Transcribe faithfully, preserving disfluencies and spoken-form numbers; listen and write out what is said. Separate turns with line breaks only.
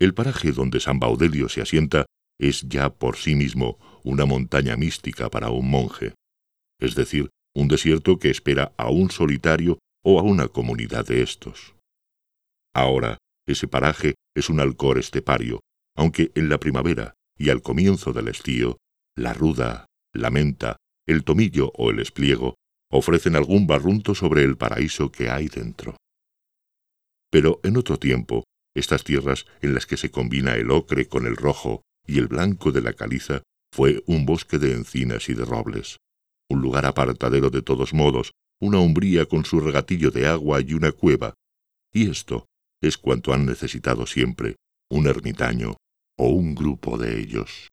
El paraje donde San Baudelio se asienta es ya por sí mismo una montaña mística para un monje, es decir, un desierto que espera a un solitario o a una comunidad de estos. Ahora, ese paraje es un alcor estepario, aunque en la primavera y al comienzo del estío, la ruda, la menta, el tomillo o el espliego ofrecen algún barrunto sobre el paraíso que hay dentro. Pero en otro tiempo, estas tierras en las que se combina el ocre con el rojo y el blanco de la caliza fue un bosque de encinas y de robles, un lugar apartadero de todos modos, una umbría con su regatillo de agua y una cueva, y esto es cuanto han necesitado siempre un ermitaño o un grupo de ellos.